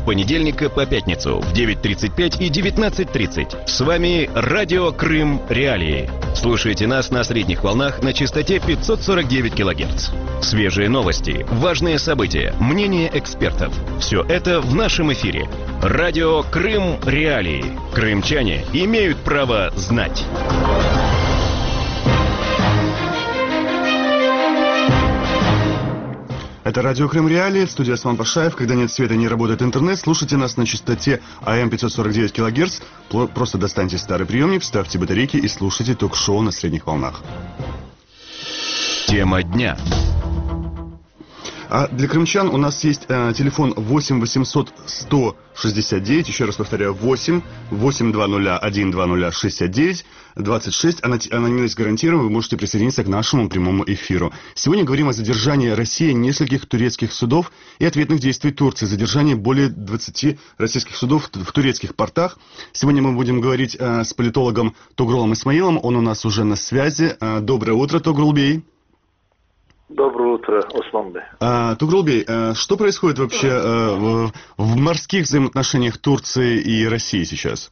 понедельника по пятницу в 9:35 и 19:30. С вами Радио Крым Реалии. Слушайте нас на средних волнах на частоте 549 кГц. Свежие новости, важные события, мнения экспертов. Все это в нашем эфире. Радио Крым Реалии. Крымчане имеют право знать. Это радио Крым Реалии, студия Осман Пашаев. Когда нет света, не работает интернет, слушайте нас на частоте АМ 549 кГц. Просто достаньте старый приемник, вставьте батарейки и слушайте ток-шоу на средних волнах. Тема дня. А для крымчан у нас есть телефон 8 800 169, еще раз повторяю, 8 820 120 69 26. Анонимность гарантирована, вы можете присоединиться к нашему прямому эфиру. Сегодня говорим о задержании России нескольких турецких судов и ответных действий Турции. Задержание более 20 российских судов в турецких портах. Сегодня мы будем говорить с политологом Тугрулом Исмаилом, он у нас уже на связи. Доброе утро, Тугрул Бей. Доброе утро, Осман Бей. Тугрул Бей, что происходит вообще в морских взаимоотношениях Турции и России сейчас?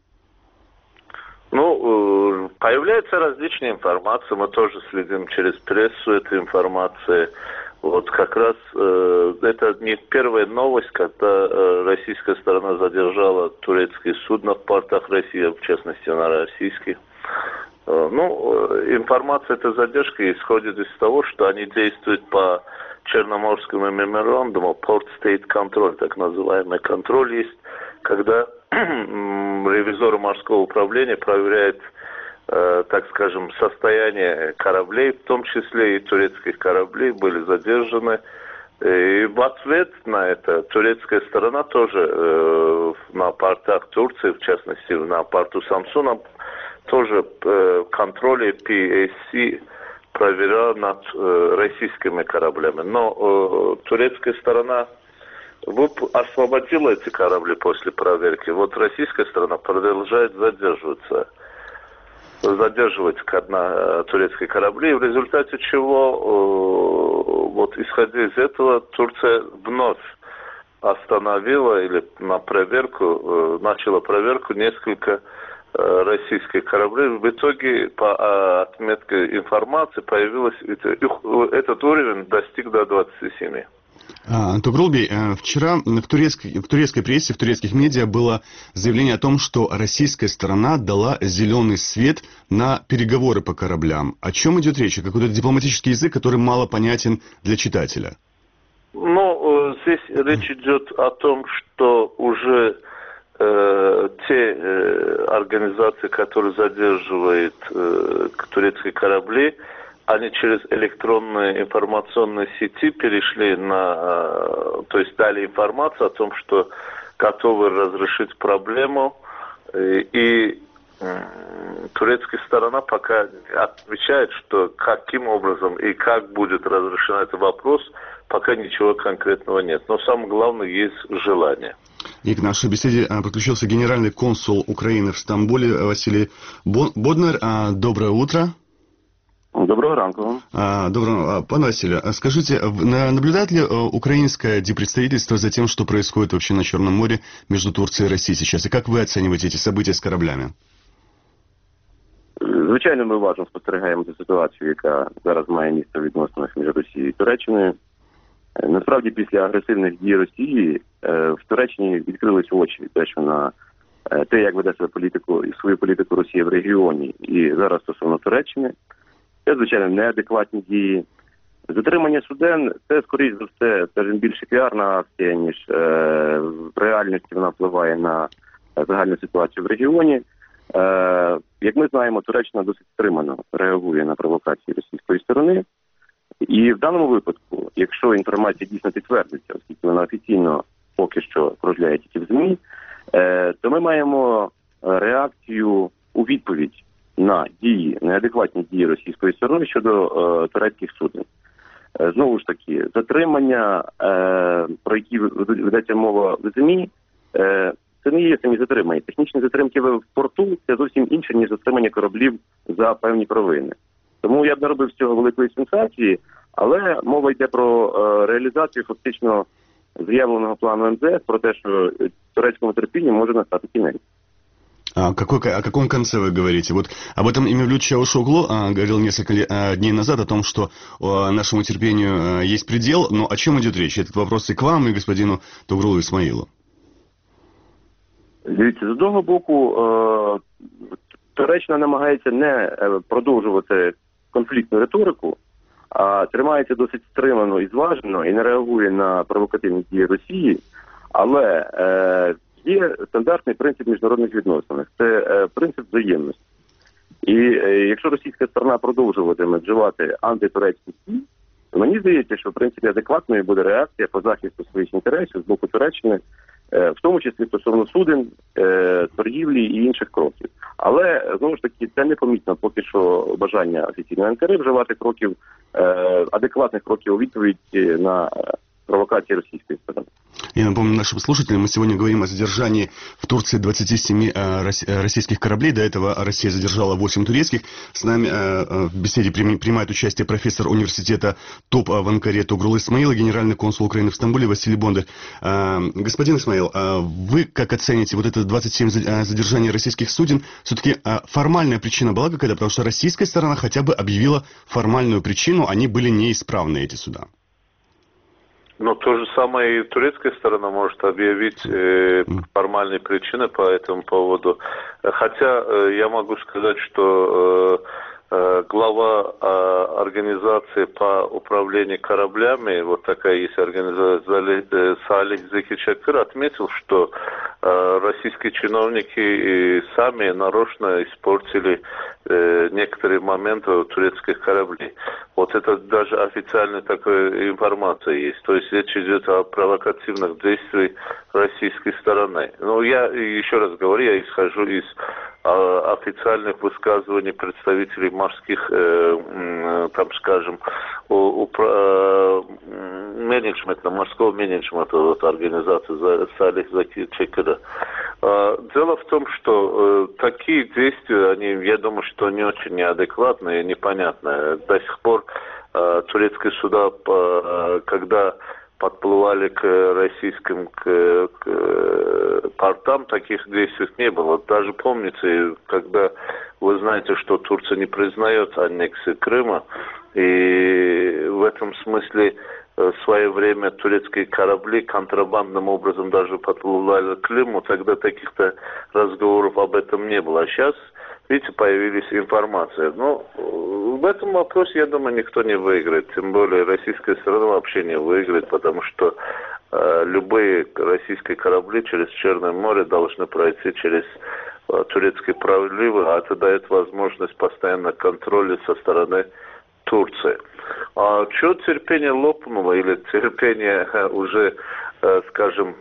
Ну, появляется различная информация, мы тоже следим через прессу этой информации. Вот как раз это не первая новость, когда российская сторона задержала турецкие судна в портах России, в частности на российских. Ну, информация этой задержки исходит из того, что они действуют по Черноморскому меморандуму, Port State Control, так называемый контроль есть, когда ревизор морского управления проверяет, так скажем, состояние кораблей, в том числе и турецких кораблей, были задержаны. И в ответ на это турецкая сторона тоже на портах Турции, в частности на порту Самсуна, тоже контроле PSC проверял над российскими кораблями. Но турецкая сторона освободила эти корабли после проверки. Вот российская сторона продолжает задерживать турецкие корабли, в результате чего, вот исходя из этого, Турция вновь остановила или начала проверку несколько российских кораблей. В итоге, по отметке информации, этот уровень достиг до 27. Тугрул Бей, вчера в турецкой прессе, в турецких медиа было заявление о том, что российская сторона дала зеленый свет на переговоры по кораблям. О чем идет речь? Какой-то дипломатический язык, который мало понятен для читателя. Ну, здесь речь идет о том, что уже те организации, которые задерживают турецкие корабли, они через электронные информационные сети перешли то есть дали информацию о том, что готовы разрешить проблему. И турецкая сторона пока отвечает, что каким образом и как будет разрешен этот вопрос, пока ничего конкретного нет. Но самое главное, есть желание. И к нашей беседе подключился генеральный консул Украины в Стамбуле Василий Боднар. Доброе утро. Доброго ранку. Пане Василию, скажите, наблюдает ли украинское диппредставительство за тем, что происходит вообще на Черном море между Турцией и Россией сейчас? И как вы оцениваете эти события с кораблями? Звичайно, ми уважно спостерігаємо цю ситуацію, яка зараз має місце в відносинах між Росією і Туреччиною. Насправді, після агресивних дій Росії в Туреччині відкрились очі на те, як веде свою політику Росія в регіоні. І зараз стосовно Туреччини, це, звичайно, неадекватні дії. Затримання суден – це, скоріш за все, скажімо, більше піарна акція, ніж в реальності вона впливає на загальну ситуацію в регіоні. Як ми знаємо, Туреччина досить стримано реагує на провокації російської сторони. І в даному випадку, якщо інформація дійсно підтвердиться, оскільки вона офіційно поки що кружляє тільки в ЗМІ, то ми маємо реакцію у відповідь на неадекватні дії російської сторони щодо турецьких суден. Знову ж таки, затримання, про які ведеться мова в ЗМІ, це не є самі затримання. Технічні затримки в порту – це зовсім інше, ніж затримання кораблів за певні провини. Тому я б не робив з цього великої сенсації, але мова йде про реалізацію фактично заявленого плану МЗС про те, що турецькому терпінню може настати кінець. О каком конце вы говорите? Вот об этом Мевлют Чавушоглу говорил несколько дней назад, о том, что нашему терпению есть предел, но о чем идет речь? Этот вопрос и к вам, и господину Тугрулу Исмаилу. Дивіться, з одного боку, Туреччина намагається не продовжувати конфліктну риторику, а тримається досить стримано і зважено, і не реагує на провокативні дії Росії, але є стандартний принцип міжнародних відносин. Це принцип взаємності. І якщо російська сторона продовжуватиме вживати антитурецькі дії, то мені здається, що в принципі адекватною буде реакція по захисту своїх інтересів з боку Туреччини, в тому числі стосовно суден, торгівлі і інших кроків. Але, знову ж таки, це непомітно поки що бажання офіційної Анкари вживати кроків, адекватних кроків у відповідь на провокации российской стороны. Я напомню нашим слушателям, мы сегодня говорим о задержании в Турции 27 российских кораблей. До этого Россия задержала 8 турецких. С нами в беседе принимает участие профессор университета ТОП в Анкаре Тугрул Исмаил и генеральный консул Украины в Стамбуле Василий Бондарь. Господин Исмаил, вы как оцените вот это 27 задержаний российских суден? Все-таки формальная причина была какая-то? Потому что российская сторона хотя бы объявила формальную причину, они были неисправны, эти суда. Но то же самое и турецкая сторона может объявить формальные причины по этому поводу. Хотя я могу сказать, что глава организации по управлению кораблями, вот такая есть организация, Салих Зекичакыр, отметил, что российские чиновники сами нарочно испортили некоторые моменты турецких кораблей. Вот это даже официальная такая информация есть. То есть речь идет о провокативных действиях российской стороны. Но я еще раз говорю, я исхожу из официальных высказываний представителей морских, там скажем, менеджмента, морского менеджмента вот, организации Салих Зекичакыра. Дело в том, что такие действия, они, я думаю, что не очень неадекватные и непонятные. До сих пор турецкие суда, когда подплывали к российским к портам, таких действий не было. Даже помните, когда вы знаете, что Турция не признает аннексию Крыма, и в этом смысле в свое время турецкие корабли контрабандным образом даже подплывали к Крыму, тогда таких-то разговоров об этом не было. А сейчас, видите, появилась информация. Но в этом вопросе, я думаю, никто не выиграет. Тем более российская сторона вообще не выиграет, потому что любые российские корабли через Черное море должны пройти через турецкие проливы, а это дает возможность постоянного контроля со стороны Турции. А что терпение лопнуло или терпение уже, скажем,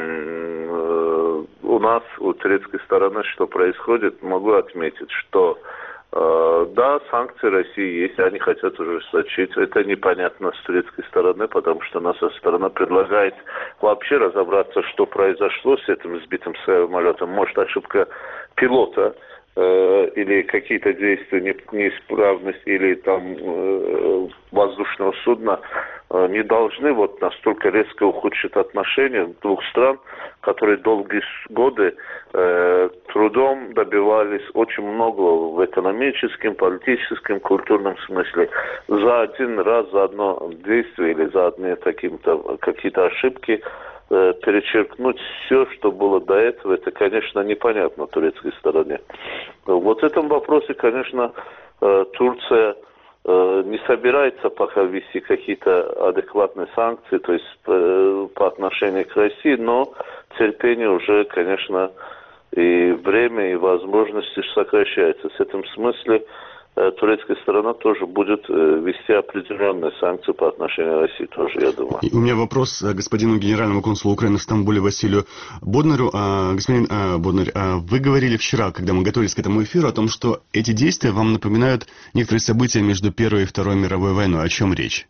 у нас, у турецкой стороны, что происходит, могу отметить, что да, санкции России есть, они хотят ужесточить. Это непонятно с турецкой стороны, потому что наша сторона предлагает вообще разобраться, что произошло с этим сбитым самолетом. Может, ошибка пилота, или какие-то действия, неисправность, или там воздушного судна не должны вот настолько резко ухудшить отношения двух стран, которые долгие годы трудом добивались очень многого в экономическом, политическом, культурном смысле. За один раз, за одно действие или за одни какие-то ошибки перечеркнуть все, что было до этого, это, конечно, непонятно турецкой стороне. Вот в этом вопросе, конечно, Турция не собирается пока ввести какие-то адекватные санкции, то есть по отношению к России, но терпение уже, конечно, и время, и возможности сокращается. В этом смысле турецкая сторона тоже будет вести определенные санкции по отношению к России, тоже, я думаю. И у меня вопрос к господину генеральному консулу Украины в Стамбуле Василию Боднарю. Господин Боднарь, вы говорили вчера, когда мы готовились к этому эфиру, о том, что эти действия вам напоминают некоторые события между Первой и Второй мировой войной. О чем речь?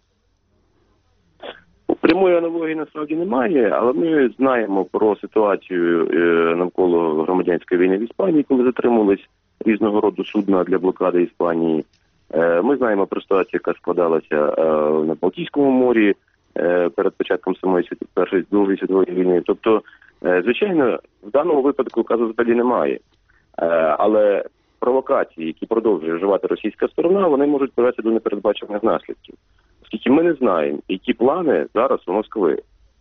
Прямої аналогії насправді немає, але ми знаємо про ситуацію навколо громадянської війни в Іспанії, коли затримувались різного роду судна для блокади Іспанії. Ми знаємо про ситуацію, яка складалася на Балтійському морі перед початком самої Другої світової війни. Тобто, звичайно, в даному випадку казу взагалі немає. Але провокації, які продовжує вживати російська сторона, вони можуть привести до непередбачених наслідків. Оскільки ми не знаємо, які плани зараз у Москви.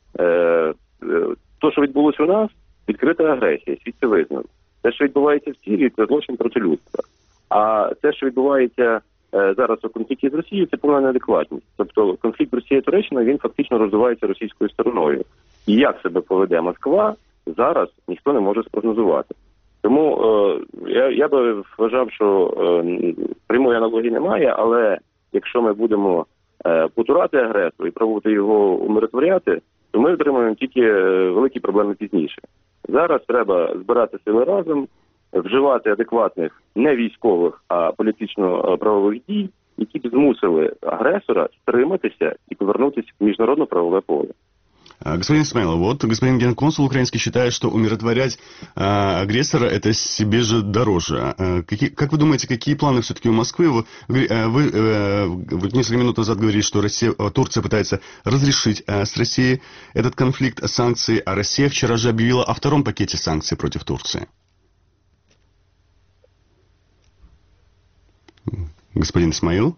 То, що відбулося у нас, відкрита агресія, світ це визнав. Те, що відбувається в Сирії, це злочин проти людства. А те, що відбувається зараз у конфлікті з Росією, це повна неадекватність. Тобто конфлікт Росія-Туреччина, він фактично розвивається російською стороною. І як себе поведе Москва, зараз ніхто не може спрогнозувати. Тому я би вважав, що прямої аналогії немає, але якщо ми будемо потурати агресора і пробувати його умиротворяти, то ми отримаємо тільки великі проблеми пізніше. Зараз треба збирати сили разом, вживати адекватних не військових, а політично-правових дій, які б змусили агресора стриматися и повернутися в международно-правовое поле. Господин Исмаилов, вот господин генконсул украинский считает, что умиротворять агрессора это себе же дороже. Как вы думаете, какие планы все-таки у Москвы? Вы несколько минут назад говорили, что Турция пытается разрешить с Россией этот конфликт санкций, а Россия вчера же объявила о втором пакете санкций против Турции. Господин Исмаил?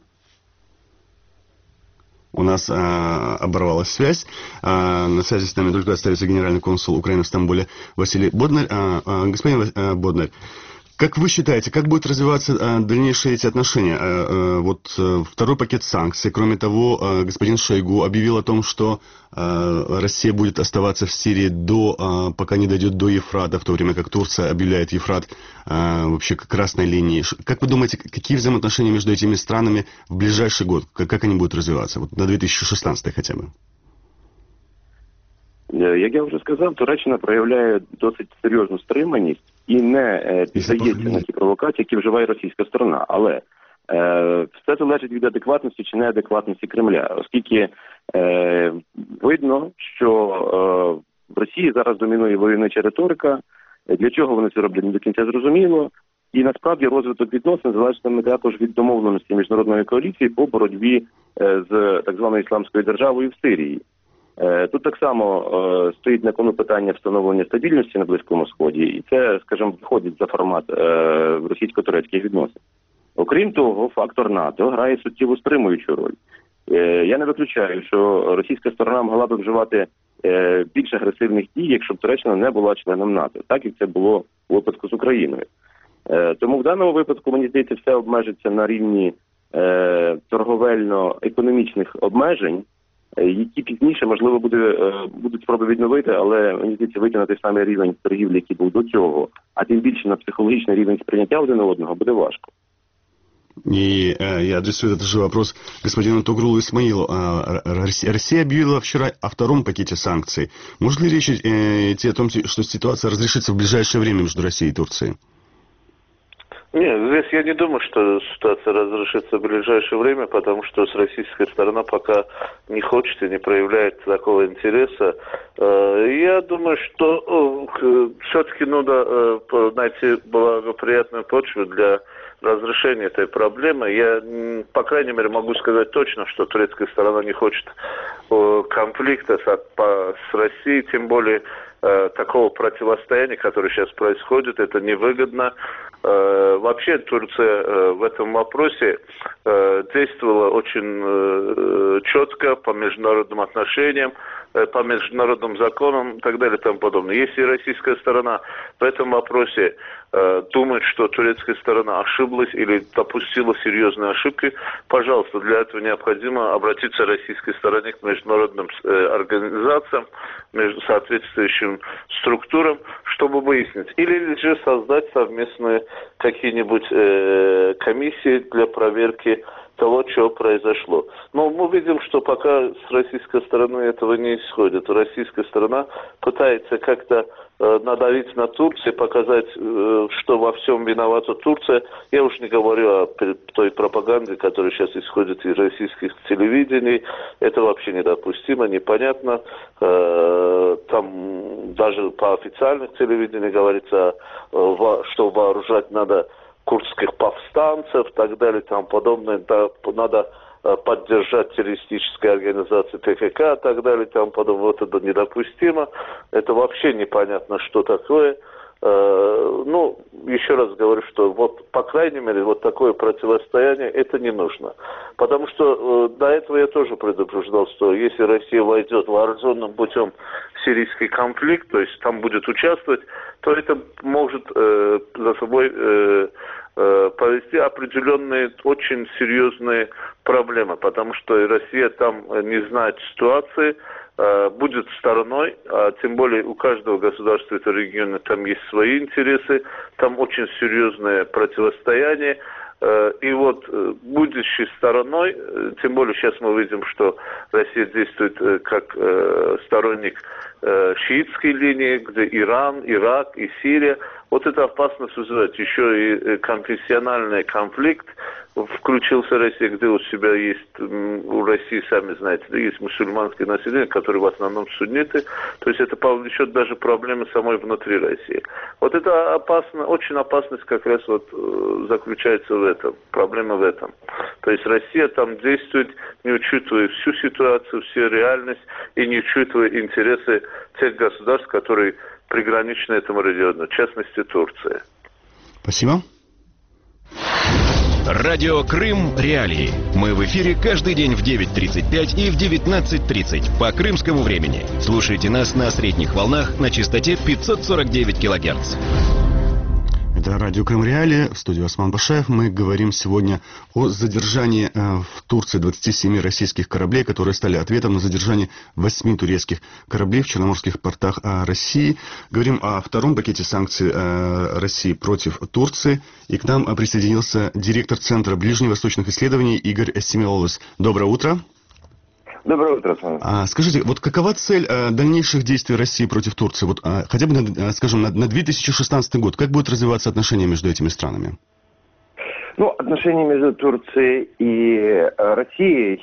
У нас оборвалась связь. На связи с нами только остается генеральный консул Украины в Стамбуле Василий Боднарь. Господин Боднарь, как вы считаете, как будут развиваться дальнейшие эти отношения? Вот второй пакет санкций. Кроме того, господин Шойгу объявил о том, что Россия будет оставаться в Сирии пока не дойдет до Евфрата, в то время как Турция объявляет Евфрат вообще как красной линией. Как вы думаете, какие взаимоотношения между этими странами в ближайший год? Как они будут развиваться? Вот на 2016 хотя бы. Як я вже сказав, Туреччина проявляє досить серйозну стриманість і не піддається на ті провокації, які вживає російська сторона. Але все залежить від адекватності чи неадекватності Кремля, оскільки видно, що в Росії зараз домінує войовнича риторика, для чого вони це роблять не до кінця зрозуміло, і насправді розвиток відносин залежить також від домовленості міжнародної коаліції по боротьбі з так званою ісламською державою в Сирії. Тут так само стоїть на кону питання встановлення стабільності на Близькому Сході, і це, скажімо, виходить за формат російсько-турецьких відносин. Окрім того, фактор НАТО грає суттєво стримуючу роль. Я не виключаю, що російська сторона могла б вживати більш агресивних дій, якщо б Туреччина не була членом НАТО, так як це було у випадку з Україною. Тому в даному випадку, мені здається, все обмежиться на рівні торговельно-економічних обмежень, які пізніше, можливо, будуть спроби відновити, але, мені здається, вийти на той самий рівень торгівлі, який був до цього, а тим більше на психологічний рівень сприйняття один одного буде важко. И я адресую этот же вопрос господину Тугрулу Исмаилу. Россия объявила вчера о втором пакете санкций. Может ли речь идти о том, что ситуация разрешится в ближайшее время между Россией и Турцией? Нет, здесь я не думаю, что ситуация разрешится в ближайшее время, потому что российская сторона пока не хочет и не проявляет такого интереса. Я думаю, что все-таки надо найти благоприятную почву для разрешения этой проблемы. Я, по крайней мере, могу сказать точно, что турецкая сторона не хочет конфликта с Россией, тем более такого противостояния, которое сейчас происходит, это невыгодно. Вообще Турция в этом вопросе действовала очень четко по международным отношениям, по международным законам и так далее и тому подобное. Если российская сторона в этом вопросе думает, что турецкая сторона ошиблась или допустила серьезные ошибки, пожалуйста, для этого необходимо обратиться российской стороне к международным организациям, соответствующим структурам, чтобы выяснить. Или же создать совместные какие-нибудь комиссии для проверки того, что произошло. Но мы видим, что пока с российской стороны этого не исходит. Российская сторона пытается как-то надавить на Турцию, показать, что во всем виновата Турция. Я уж не говорю о той пропаганде, которая сейчас исходит из российских телевидений. Это вообще недопустимо, непонятно. Там даже по официальных телевидениям говорится, что вооружать надо курдских повстанцев и так далее и тому подобное. Да, надо поддержать террористические организации ТКК и так далее и тому подобное. Вот это недопустимо. Это вообще непонятно, что такое. Ну, еще раз говорю, что вот, по крайней мере, вот такое противостояние, это не нужно. Потому что до этого я тоже предупреждал, что если Россия войдет вооруженным путем в сирийский конфликт, то есть там будет участвовать, то это может за собой повести определенные очень серьезные проблемы, потому что Россия там не знает ситуации, будет стороной, а тем более у каждого государства этого региона там есть свои интересы, там очень серьезное противостояние. И вот будущей стороной, тем более сейчас мы видим, что Россия действует как сторонник шиитской линии, где Иран, Ирак и Сирия. Вот это опасность вызывает. Еще и конфессиональный конфликт включился Россия, где у себя есть, у России, сами знаете, есть мусульманское население, которые в основном сунниты. То есть это повлечет даже проблемы самой внутри России. Вот это опасно, очень опасность как раз вот заключается в этом. Проблема в этом. То есть Россия там действует, не учитывая всю ситуацию, всю реальность и не учитывая интересы тех государств, которые приграничны этому региону, в частности Турция. Спасибо. Радио Крым Реалии. Мы в эфире каждый день в 9:35 и в 19:30 по крымскому времени. Слушайте нас на средних волнах на частоте 549 килогерц. Это радио Крым Реалии, в студии Осман Башаев. Мы говорим сегодня о задержании в Турции 27 российских кораблей, которые стали ответом на задержание 8 турецких кораблей в черноморских портах России. Говорим о втором пакете санкций России против Турции. И к нам присоединился директор Центра ближневосточных исследований Игорь Семиолос. Доброе утро. Доброе утро, Осман. Скажите, вот какова цель дальнейших действий России против Турции? Вот хотя бы, скажем, на 2016 год. Как будут развиваться отношения между этими странами? Ну, отношения между Турцией и Россией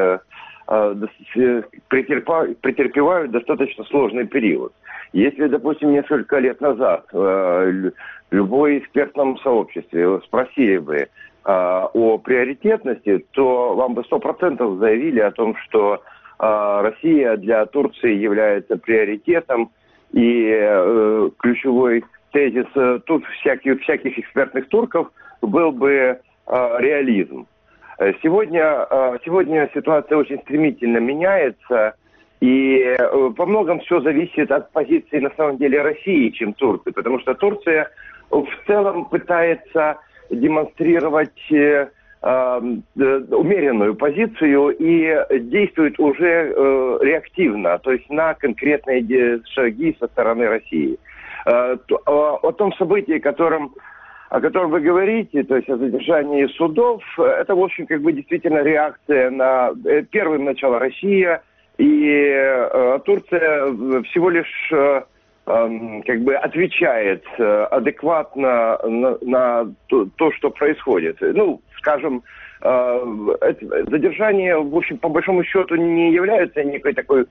претерпевают достаточно сложный период. Если, допустим, несколько лет назад любой экспертном сообществе спросили бы о приоритетности, то вам бы 100% заявили о том, что Россия для Турции является приоритетом, и ключевой тезис тут всяких экспертных турков был бы реализм. Сегодня ситуация очень стремительно меняется, и во многом все зависит от позиции, на самом деле, России, чем Турции, потому что Турция в целом пытается демонстрировать умеренную позицию и действует уже реактивно, то есть на конкретные шаги со стороны России. О том событии, о котором вы говорите, то есть о задержании судов, это, в общем, как бы действительно реакция на первым начало Россия, и Турция всего лишь как бы отвечает адекватно на то, что происходит. Ну, скажем, задержание, в общем, по большому счету не является некой такой,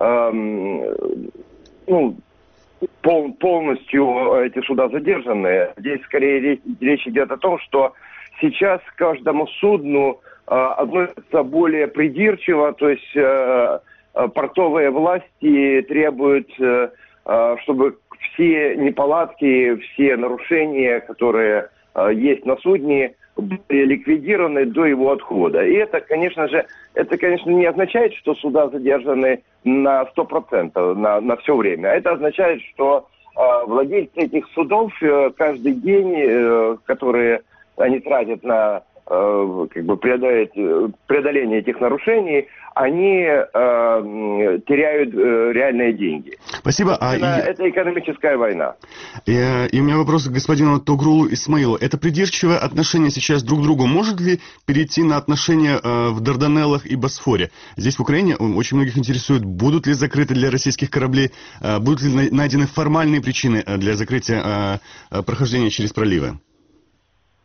полностью эти суда задержаны. Здесь скорее речь идет о том, что сейчас каждому судну относятся более придирчиво, то есть портовые власти требуют, чтобы все неполадки, все нарушения, которые есть на судне, были ликвидированы до его отхода. И это, конечно, не означает, что суда задержаны на 100%, на все время. Это означает, что владельцы этих судов каждый день, которые они тратят на преодоление этих нарушений, они теряют реальные деньги. Спасибо. Это экономическая война. И у меня вопрос к господину Тогрулу Исмаилу. Это придирчивое отношение сейчас друг к другу может ли перейти на отношения в Дарданеллах и Босфоре? Здесь в Украине очень многих интересует, будут ли закрыты для российских кораблей, будут ли найдены формальные причины для закрытия прохождения через проливы?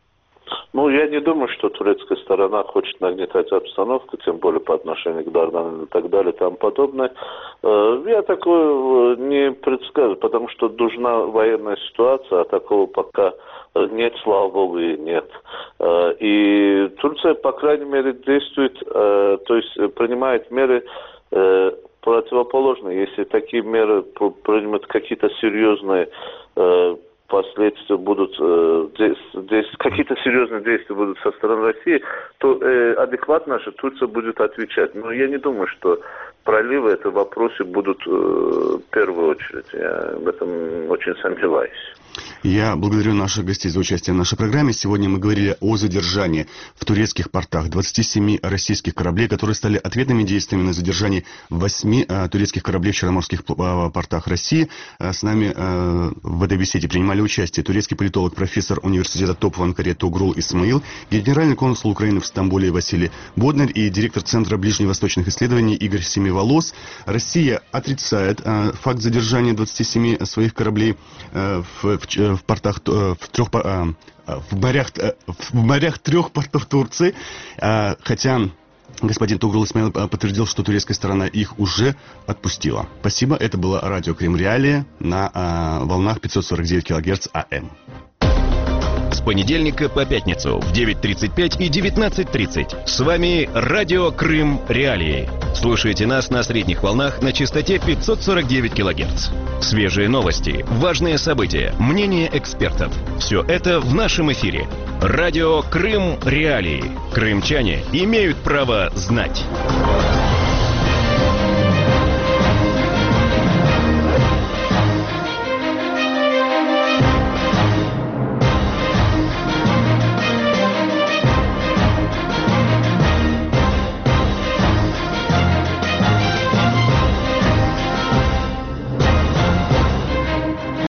Ну, я не думаю, что турецкая сторона хочет нагнетать обстановку, тем более по отношению к Дарданеллу и так далее и тому подобное. Я такое не предсказываю, потому что нужна военная ситуация, а такого пока нет, слава богу, и нет. И Турция, по крайней мере, действует, то есть принимает меры противоположные. Если такие меры принимают какие-то серьезные последствия будут, какие-то серьезные действия будут со стороны России, то адекватно же Турция будет отвечать. Но я не думаю, что проливы в этом вопросе будут в первую очередь. Я в этом очень сомневаюсь. Я благодарю наших гостей за участие в нашей программе. Сегодня мы говорили о задержании в турецких портах 27 российских кораблей, которые стали ответными действиями на задержание 8 турецких кораблей в черноморских портах России. С нами в этой беседе принимали участие турецкий политолог, профессор университета ТОП в Анкаре Тугрул Исмаил, генеральный консул Украины в Стамбуле Василий Боднер и директор Центра ближневосточных исследований Игорь Семиволос. Россия отрицает факт задержания 27 своих кораблей в портах, в морях 3 портов Турции, хотя господин Тугрул Исмаил подтвердил, что турецкая сторона их уже отпустила. Спасибо, это было радио Крым Реалии на волнах 549 кГц АМ. С понедельника по пятницу в 9:35 и 19:30. С вами радио Крым Реалии. Слушайте нас на средних волнах на частоте 549 кГц. Свежие новости, важные события, мнения экспертов. Все это в нашем эфире. Радио Крым Реалии. Крымчане имеют право знать.